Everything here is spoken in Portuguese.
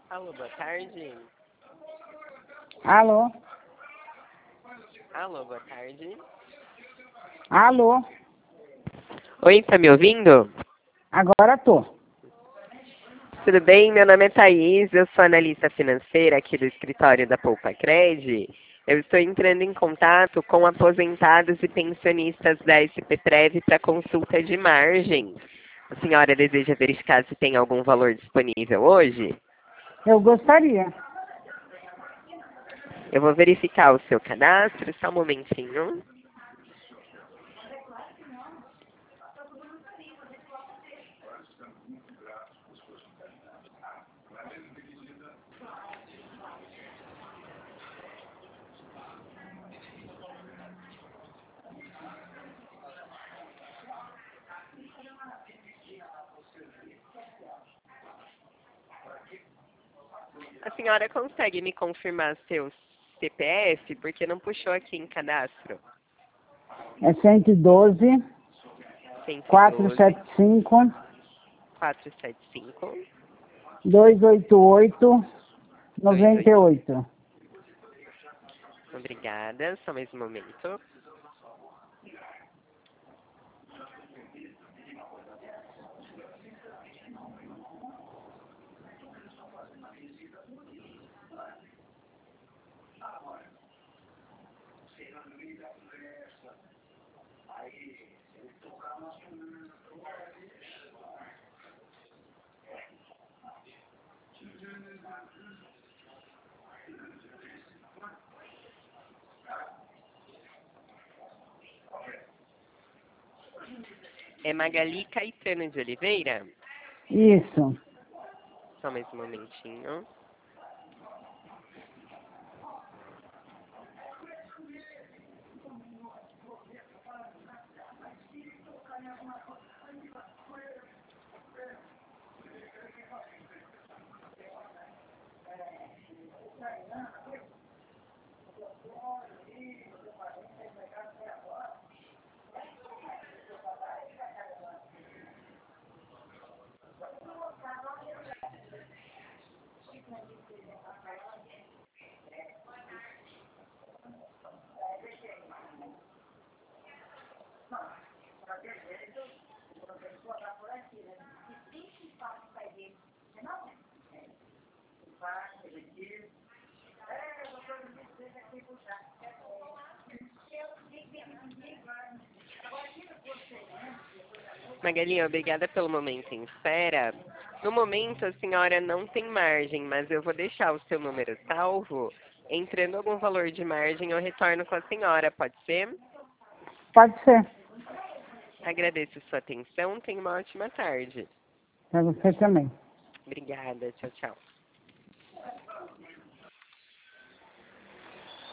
Alô, boa tarde. Alô? Alô, boa tarde. Alô? Oi, tá me ouvindo? Agora tô. Tudo bem? Meu nome é Thaís, eu sou analista financeira aqui do escritório da Poupa Cred. Eu estou entrando em contato com aposentados e pensionistas da SPPrev para consulta de margens. A senhora deseja verificar se tem algum valor disponível hoje? Eu gostaria. Eu vou verificar o seu cadastro, só um momentinho. A senhora consegue me confirmar seu CPF? Porque não puxou aqui em cadastro. É 112 112 475 475 288 288. 98. Obrigada, só mais um momento. É Magali Caetano de Oliveira? Isso. Só mais um momentinho. Magali, obrigada pelo momento em espera. No momento, a senhora não tem margem, mas eu vou deixar o seu número salvo. Entrando algum valor de margem, eu retorno com a senhora, pode ser? Pode ser. Agradeço sua atenção, tenha uma ótima tarde. Para você também. Obrigada, tchau, tchau.